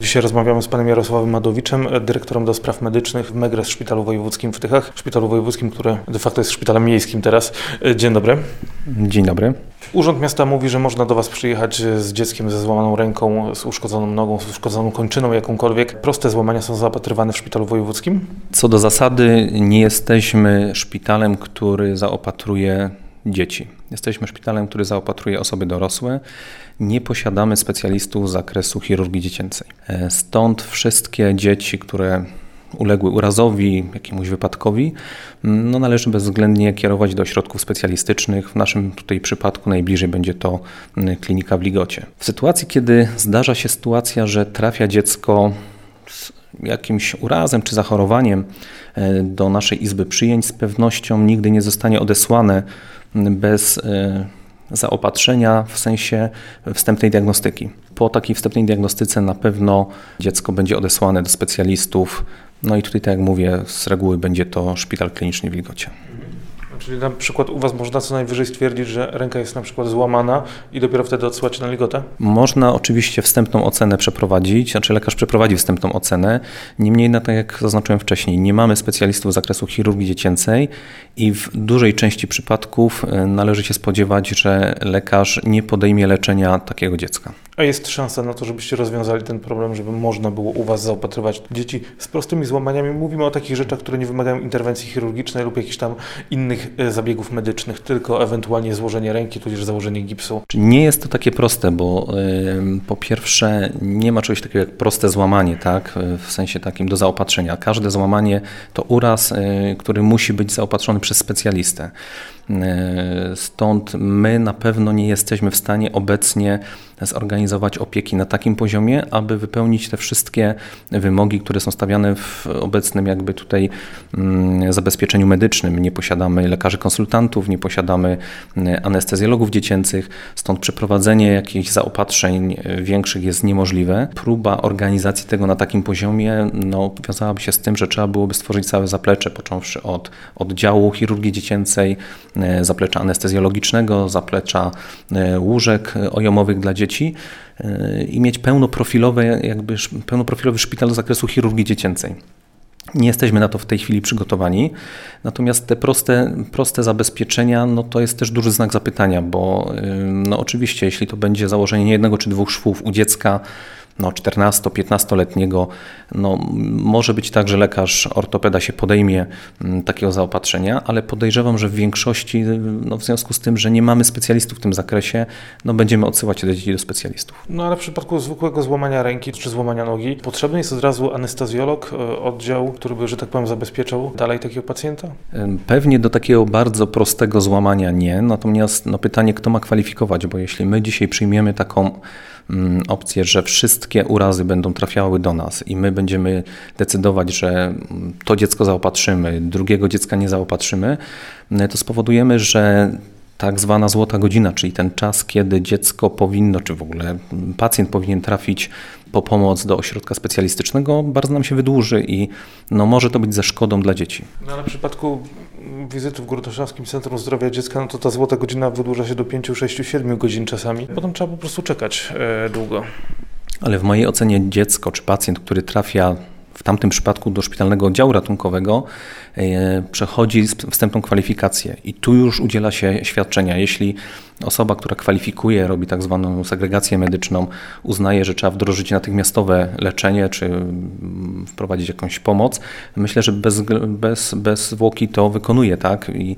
Dzisiaj rozmawiamy z panem Jarosławem Madowiczem, dyrektorem do spraw medycznych w Megrez Szpitalu Wojewódzkim w Tychach. Szpitalu Wojewódzkim, które de facto jest szpitalem miejskim teraz. Dzień dobry. Dzień dobry. Urząd Miasta mówi, że można do was przyjechać z dzieckiem ze złamaną ręką, z uszkodzoną nogą, z uszkodzoną kończyną jakąkolwiek. Proste złamania są zaopatrywane w Szpitalu Wojewódzkim? Co do zasady nie jesteśmy szpitalem, który zaopatruje dzieci. Jesteśmy szpitalem, który zaopatruje osoby dorosłe. Nie posiadamy specjalistów z zakresu chirurgii dziecięcej. Stąd wszystkie dzieci, które uległy urazowi, jakiemuś wypadkowi, należy bezwzględnie kierować do ośrodków specjalistycznych. W naszym tutaj przypadku najbliżej będzie to klinika w Ligocie. W sytuacji, kiedy zdarza się sytuacja, że trafia dziecko z jakimś urazem czy zachorowaniem do naszej izby przyjęć, z pewnością nigdy nie zostanie odesłane bez zaopatrzenia w sensie wstępnej diagnostyki. Po takiej wstępnej diagnostyce na pewno dziecko będzie odesłane do specjalistów. No i tutaj, tak jak mówię, z reguły będzie to szpital kliniczny w Ligocie. Czyli na przykład u was można co najwyżej stwierdzić, że ręka jest na przykład złamana i dopiero wtedy odsyłać na Ligotę? Można oczywiście wstępną ocenę przeprowadzić, znaczy lekarz przeprowadzi wstępną ocenę. Niemniej, tak jak zaznaczyłem wcześniej, nie mamy specjalistów z zakresu chirurgii dziecięcej i w dużej części przypadków należy się spodziewać, że lekarz nie podejmie leczenia takiego dziecka. A jest szansa na to, żebyście rozwiązali ten problem, żeby można było u was zaopatrywać dzieci z prostymi złamaniami? Mówimy o takich rzeczach, które nie wymagają interwencji chirurgicznej lub jakichś tam innych zabiegów medycznych, tylko ewentualnie złożenie ręki, tudzież założenie gipsu. Nie jest to takie proste, bo po pierwsze nie ma czegoś takiego jak proste złamanie, tak? W sensie takim do zaopatrzenia. Każde złamanie to uraz, który musi być zaopatrzony przez specjalistę. Stąd my na pewno nie jesteśmy w stanie obecnie zorganizować opieki na takim poziomie, aby wypełnić te wszystkie wymogi, które są stawiane w obecnym jakby tutaj zabezpieczeniu medycznym. Nie posiadamy lekarzy konsultantów, nie posiadamy anestezjologów dziecięcych, stąd przeprowadzenie jakichś zaopatrzeń większych jest niemożliwe. Próba organizacji tego na takim poziomie wiązałaby się z tym, że trzeba byłoby stworzyć całe zaplecze, począwszy od oddziału chirurgii dziecięcej, zaplecza anestezjologicznego, zaplecza łóżek ojomowych dla dzieci i mieć pełnoprofilowy szpital z zakresu chirurgii dziecięcej. Nie jesteśmy na to w tej chwili przygotowani, natomiast te proste zabezpieczenia, to jest też duży znak zapytania, bo oczywiście jeśli to będzie założenie nie jednego czy dwóch szwów u dziecka 14-15-letniego, może być tak, że lekarz ortopeda się podejmie takiego zaopatrzenia, ale podejrzewam, że w większości, w związku z tym, że nie mamy specjalistów w tym zakresie, będziemy odsyłać te dzieci do specjalistów. Ale w przypadku zwykłego złamania ręki czy złamania nogi, potrzebny jest od razu anestezjolog, oddział, który by, że tak powiem, zabezpieczał dalej takiego pacjenta? Pewnie do takiego bardzo prostego złamania nie, natomiast pytanie, kto ma kwalifikować, bo jeśli my dzisiaj przyjmiemy taką opcję, że wszystkie urazy będą trafiały do nas i my będziemy decydować, że to dziecko zaopatrzymy, drugiego dziecka nie zaopatrzymy, to spowodujemy, że tak zwana złota godzina, czyli ten czas, kiedy dziecko powinno, czy w ogóle pacjent powinien trafić po pomoc do ośrodka specjalistycznego, bardzo nam się wydłuży i może to być ze szkodą dla dzieci. Ale w przypadku wizyty w Górnośląskim Centrum Zdrowia Dziecka, to ta złota godzina wydłuża się do 5, 6, 7 godzin czasami. Potem trzeba po prostu czekać długo. Ale w mojej ocenie dziecko czy pacjent, który trafia w tamtym przypadku do szpitalnego oddziału ratunkowego, przechodzi wstępną kwalifikację i tu już udziela się świadczenia. Jeśli osoba, która kwalifikuje, robi tak zwaną segregację medyczną, uznaje, że trzeba wdrożyć natychmiastowe leczenie czy wprowadzić jakąś pomoc, myślę, że bez zwłoki to wykonuje, tak? I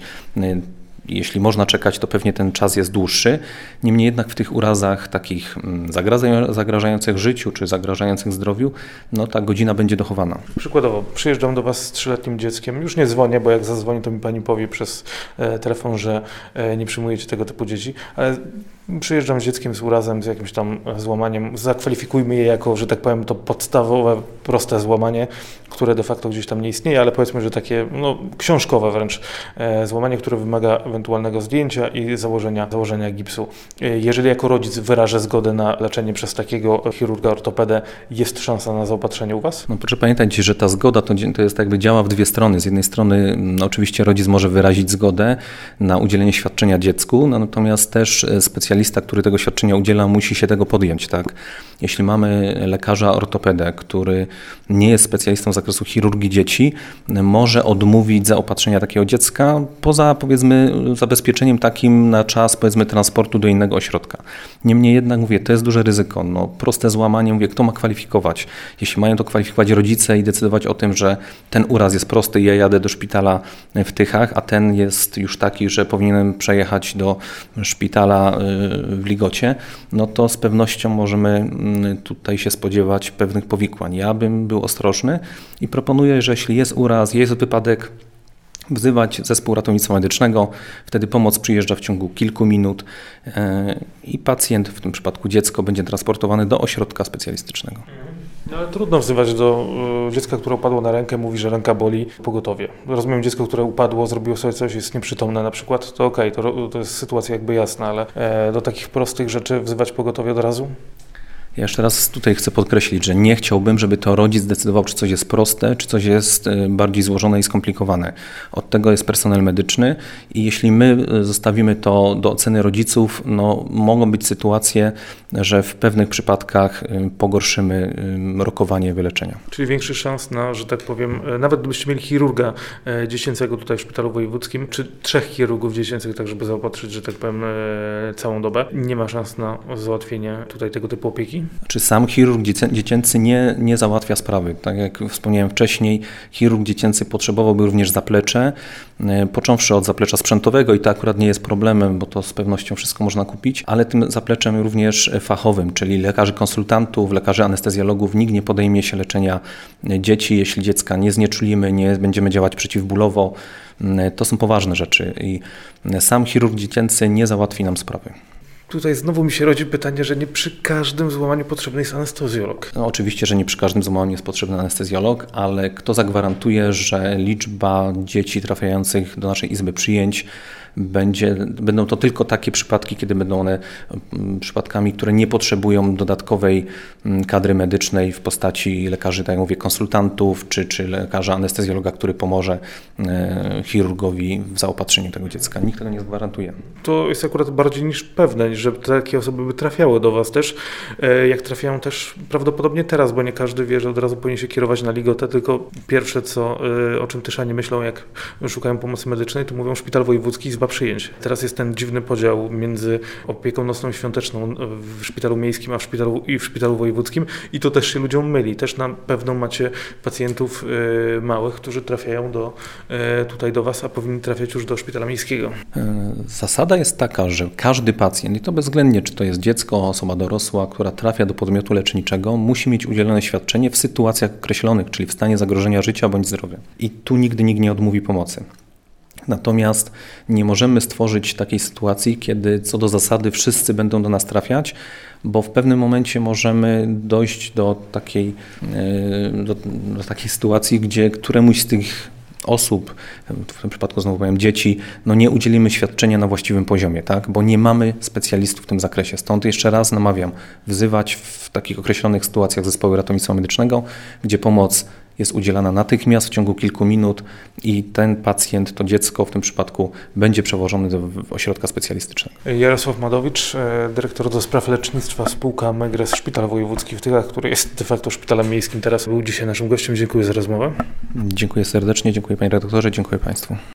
jeśli można czekać, to pewnie ten czas jest dłuższy. Niemniej jednak w tych urazach takich zagrażających życiu czy zagrażających zdrowiu, ta godzina będzie dochowana. Przykładowo, przyjeżdżam do was z 3-letnim dzieckiem, już nie dzwonię, bo jak zadzwonię, to mi pani powie przez telefon, że nie przyjmujecie tego typu dzieci, ale przyjeżdżam z dzieckiem z urazem, z jakimś tam złamaniem, zakwalifikujmy je jako, że tak powiem, to podstawowe, proste złamanie, które de facto gdzieś tam nie istnieje, ale powiedzmy, że takie książkowe wręcz złamanie, które wymaga ewentualnego zdjęcia i założenia gipsu. Jeżeli jako rodzic wyrażę zgodę na leczenie przez takiego chirurga ortopedę, jest szansa na zaopatrzenie u was? Proszę pamiętać, że ta zgoda to jest jakby działa w dwie strony. Z jednej strony oczywiście rodzic może wyrazić zgodę na udzielenie świadczenia dziecku, natomiast też specjalista specjalista, który tego świadczenia udziela, musi się tego podjąć, tak? Jeśli mamy lekarza ortopedę, który nie jest specjalistą z zakresu chirurgii dzieci, może odmówić zaopatrzenia takiego dziecka poza, powiedzmy, zabezpieczeniem takim na czas, powiedzmy, transportu do innego ośrodka. Niemniej jednak, mówię, to jest duże ryzyko. No, proste złamanie, mówię, kto ma kwalifikować? Jeśli mają to kwalifikować rodzice i decydować o tym, że ten uraz jest prosty i ja jadę do szpitala w Tychach, a ten jest już taki, że powinienem przejechać do szpitala w Ligocie, no to z pewnością możemy tutaj się spodziewać pewnych powikłań. Ja bym był ostrożny i proponuję, że jeśli jest uraz, jest wypadek, wzywać zespół ratownictwa medycznego, wtedy pomoc przyjeżdża w ciągu kilku minut i pacjent, w tym przypadku dziecko, będzie transportowany do ośrodka specjalistycznego. No, ale trudno wzywać do dziecka, które upadło na rękę, mówi, że ręka boli, pogotowie. Rozumiem, dziecko, które upadło, zrobiło sobie coś, jest nieprzytomne na przykład, to okej, to jest sytuacja jakby jasna, ale do takich prostych rzeczy wzywać pogotowie od razu? Ja jeszcze raz tutaj chcę podkreślić, że nie chciałbym, żeby to rodzic decydował, czy coś jest proste, czy coś jest bardziej złożone i skomplikowane. Od tego jest personel medyczny i jeśli my zostawimy to do oceny rodziców, no, mogą być sytuacje, że w pewnych przypadkach pogorszymy rokowanie wyleczenia. Czyli większy szans na, że tak powiem, nawet gdybyście mieli chirurga dziecięcego tutaj w szpitalu wojewódzkim, czy 3 chirurgów dziecięcych, tak żeby zaopatrzyć, że tak powiem, całą dobę, nie ma szans na załatwienie tutaj tego typu opieki? Czy sam chirurg dziecięcy nie załatwia sprawy. Tak jak wspomniałem wcześniej, chirurg dziecięcy potrzebowałby również zaplecze, począwszy od zaplecza sprzętowego i to akurat nie jest problemem, bo to z pewnością wszystko można kupić, ale tym zapleczem również fachowym, czyli lekarzy konsultantów, lekarzy anestezjologów. Nikt nie podejmie się leczenia dzieci, jeśli dziecka nie znieczulimy, nie będziemy działać przeciwbólowo. To są poważne rzeczy i sam chirurg dziecięcy nie załatwi nam sprawy. Tutaj znowu mi się rodzi pytanie, że nie przy każdym złamaniu potrzebny jest anestezjolog. No, oczywiście, że nie przy każdym złamaniu jest potrzebny anestezjolog, ale kto zagwarantuje, że liczba dzieci trafiających do naszej izby przyjęć będą to tylko takie przypadki, kiedy będą one przypadkami, które nie potrzebują dodatkowej kadry medycznej w postaci lekarzy, tak jak mówię, konsultantów, czy lekarza anestezjologa, który pomoże chirurgowi w zaopatrzeniu tego dziecka. Nikt tego nie zagwarantuje. To jest akurat bardziej niż pewne, że takie osoby by trafiały do Was też, jak trafiają też prawdopodobnie teraz, bo nie każdy wie, że od razu powinien się kierować na Ligotę, tylko pierwsze, o czym Tyszanie myślą, jak szukają pomocy medycznej, to mówią szpital wojewódzki, izba przyjęć. Teraz jest ten dziwny podział między opieką nocną i świąteczną w szpitalu miejskim, a w szpitalu wojewódzkim i to też się ludziom myli. Też na pewno macie pacjentów małych, którzy trafiają tutaj do Was, a powinni trafiać już do szpitala miejskiego. Zasada jest taka, że każdy pacjent, i to bezwzględnie, czy to jest dziecko, osoba dorosła, która trafia do podmiotu leczniczego, musi mieć udzielone świadczenie w sytuacjach określonych, czyli w stanie zagrożenia życia bądź zdrowia. I tu nigdy nikt nie odmówi pomocy. Natomiast nie możemy stworzyć takiej sytuacji, kiedy co do zasady wszyscy będą do nas trafiać, bo w pewnym momencie możemy dojść do takiej sytuacji, gdzie któremuś z tych osób, w tym przypadku znowu powiem dzieci, no nie udzielimy świadczenia na właściwym poziomie, tak? Bo nie mamy specjalistów w tym zakresie. Stąd jeszcze raz namawiam, wzywać w takich określonych sytuacjach zespoły ratownictwa medycznego, gdzie pomoc jest udzielana natychmiast w ciągu kilku minut i ten pacjent, to dziecko w tym przypadku będzie przewożony do ośrodka specjalistycznego. Jarosław Madowicz, dyrektor do spraw lecznictwa, spółka Megres, Szpital Wojewódzki w Tychach, który jest de facto szpitalem miejskim teraz, był dzisiaj naszym gościem. Dziękuję za rozmowę. Dziękuję serdecznie, dziękuję panie redaktorze, dziękuję państwu.